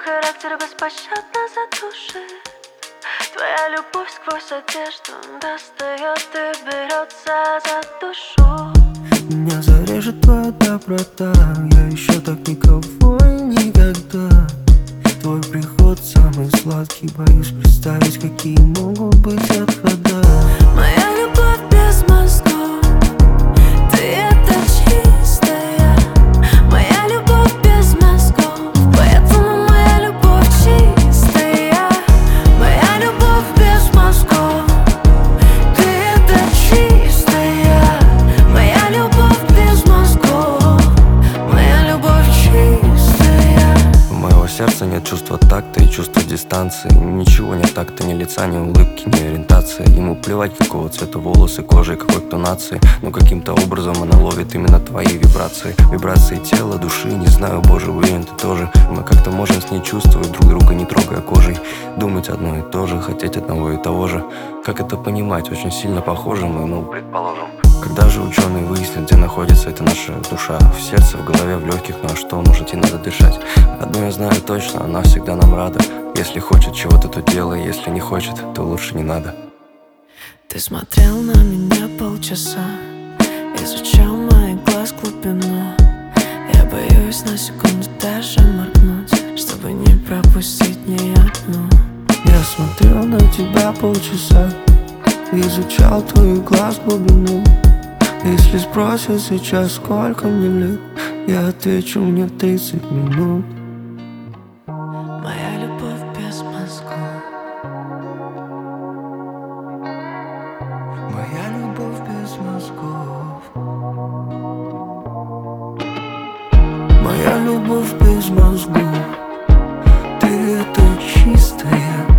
характер беспощадно задушит. Твоя любовь сквозь одежду достает и берется за душу. Меня зарежет твоя доброта, я еще так никого и никогда. Твой приход самый сладкий, боюсь представить, какие могут быть отхода. Моя любовь без мозгов, ты это чистая. Моя любовь без мозгов, поэтому моя любовь чистая. Моя любовь без мозгов, ты это чистая. Моя любовь без мозгов, моя любовь чистая. У моего сердца нет чувства такта и чувства дистанции. Ничего нет такта, ни лица, ни улыбки, ни ориентации. Ему плевать, какого цвета волосы, кожи, какой кто нации. Но каким-то образом она ловит именно твои вибрации. Вибрации тела, души, не знаю, боже, уверен, ты тоже. Мы как-то можем с ней чувствовать друг друга, не трогая кожей. Думать одно и то же, хотеть одного и того же. Как это понимать? Очень сильно похожи мы, ну, предположим. Когда же ученые выяснят, где находится эта наша душа? В сердце, в голове, в легких, ну а что, может, и надо дышать. Одно я знаю точно, она всегда нам рада. Если хочет чего-то, то делай, если не хочет, то лучше не надо. Ты смотрел на меня полчаса, изучал моих глаз глубину. Я боюсь на секунду даже моргнуть, чтобы не пропустить ни одну. Я смотрел на тебя полчаса, изучал твой глаз глубину. Если спросят сейчас, сколько мне лет, я отвечу, мне 30 минут. Моя любовь без мозгов, Моя любовь без мозгов. Моя любовь без мозгов. Ты это чистая.